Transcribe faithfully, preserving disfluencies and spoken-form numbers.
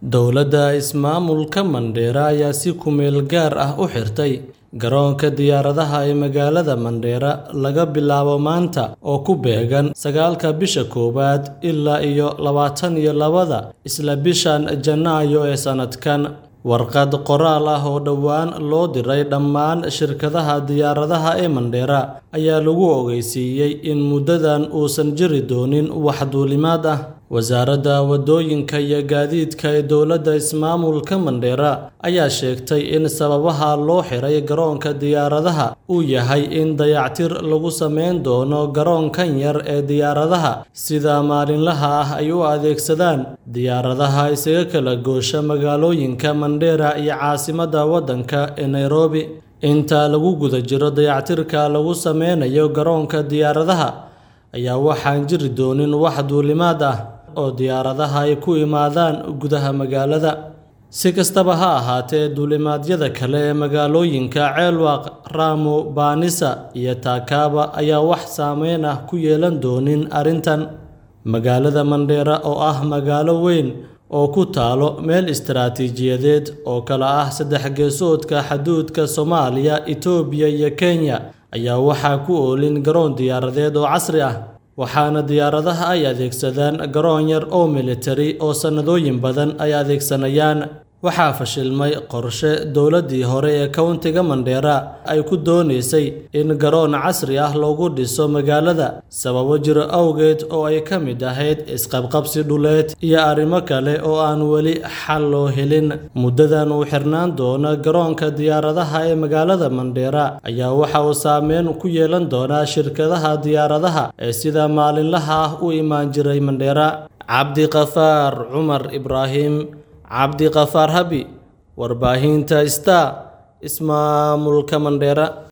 Dowladda ismaamulka Mandera ayaa si ku meel gaar ah u xirtay garoonka diyaaradaha ee magaalada Mandera laga bilaabo maanta oo ku beegan sagaalka bisha koowaad ilaa iyo labaatan iyo labada isla bishan Janaayo ee sanadkan. Warqad qoraal ah oo dhowaan loo diray dhammaan shirkadaha diyaaradaha ee Mandera ayaa lagu ogeysiiyay in muddadan uusan jiri doonin wax duulimaad ah. Wasaaradda Waddooyinka iyo Gaadiidka ee Dowladda Ismaamulka Mandera ayaa sheegtay in sababaha loo xiray garoonka diyaaradaha uu yahay in dayactir lagu sameyn doono garoonkan yar ee diyaaradaha sida maalinlaha ah ay u adeegsadaan diyaaradaha isaga kala goosha magaalooyinka Mandera iyo caasimadda waddanka ee Nairobi. Inta lagu guda jiro dayactirka lagu sameynayo garoonka diyaaradaha ayaa waxaan jiri doonin wax duulimaad ah oo diyaaradaha ay ku imaadaan gudaha magaalada. Si kastaba ha ahaatee, duulimaadyada kale ee magaalooyinka Ceelwaq, Ramu, Baanisa iyo Takaba ayaa wax saameyn ah ku yeelan doonin arrintan. Magaalada Mandera oo ah magaalo weyn oo ku taalo meel istiraatiijiyadeed oo kala ah saddex geesoodka xuduudka Soomaaliya, Itoobiya iyo Kenya ayaa waxaa ku oolin garoon diyaaradeed oo casri ah, waxaana diyaaradaha ay adeegsadaan garoon yar oo militari oo sanadooyin badan ay adeegsanayaan. Waxaa fashilmay qorshe dowladdii hore ee countiga Mandera ay ku dooneysay in garoon casri ah loogu dhiso magaalada sababo jiro awgeed oo ay ka mid ahayd isqabqabsi dhuleed iyo arrimo kale oo aan weli xal loo helin. Muddadan uu xirnaan doono garoonka diyaaradaha ee magaalada Mandera ayaa waxa uu saameyn ku yeelan doonaa shirkadaha diyaaradaha ee sida maalinlaha ah u imaan jiray Mandera. Cabdiqafaar Cumar Ibraahim Cabdiqafaar Habi, Warbaahinta Star, Ismaamulka Mandera.